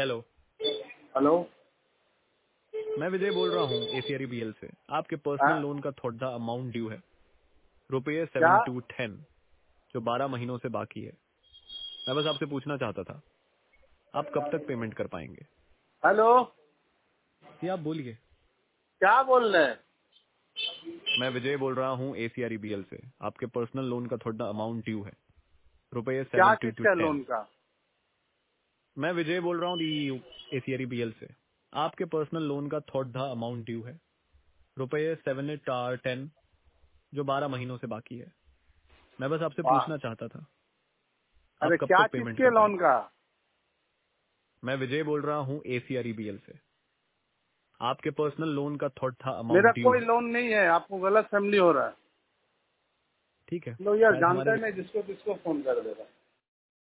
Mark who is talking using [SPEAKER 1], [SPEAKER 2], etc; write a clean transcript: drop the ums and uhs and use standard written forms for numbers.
[SPEAKER 1] Hello.
[SPEAKER 2] Hello.
[SPEAKER 1] मैं विजय बोल रहा हूँ ACREBL से। आपके पर्सनल
[SPEAKER 2] हाँ,
[SPEAKER 1] लोन का थोड़ा अमाउंट ड्यू है, रुपये
[SPEAKER 2] क्या?
[SPEAKER 1] 7210, जो 12 महीनों से बाकी है। मैं बस आपसे पूछना चाहता था, आप कब तक पेमेंट कर पाएंगे?
[SPEAKER 2] हेलो।
[SPEAKER 1] जी आप बोलिए।
[SPEAKER 2] क्या बोल रहे हैं?
[SPEAKER 1] मैं विजय बोल रहा हूँ ACREBL से। आपके पर्सनल लोन का थोड़ा अमाउंट ड्यू है, रुपये
[SPEAKER 2] क्या
[SPEAKER 1] 7210।
[SPEAKER 2] किसका लोन का?
[SPEAKER 1] मैं विजय बोल रहा हूँ ACREBL से। आपके पर्सनल लोन का थोड़ा अमाउंट ड्यू है, रुपये 7810, जो 12 महीनों से बाकी है। मैं बस आपसे
[SPEAKER 2] वाह।
[SPEAKER 1] पूछना चाहता था, आप
[SPEAKER 2] अरे
[SPEAKER 1] कब
[SPEAKER 2] क्या
[SPEAKER 1] तक पेमेंट
[SPEAKER 2] किसके
[SPEAKER 1] कर
[SPEAKER 2] लोन
[SPEAKER 1] पाएंगे?
[SPEAKER 2] का?
[SPEAKER 1] मैं विजय बोल रहा हूँ ACREBL से। आपके पर्सनल लोन का थोड़ा
[SPEAKER 2] मेरा
[SPEAKER 1] अमाउंट ड्यू
[SPEAKER 2] कोई
[SPEAKER 1] है।
[SPEAKER 2] लोन नहीं है, आपको गलत फैमिली हो रहा है।
[SPEAKER 1] ठीक है,
[SPEAKER 2] लो यार,
[SPEAKER 1] शायद
[SPEAKER 2] जानता
[SPEAKER 1] हमारे
[SPEAKER 2] है नहीं, जिसको किसको फोन कर देगा।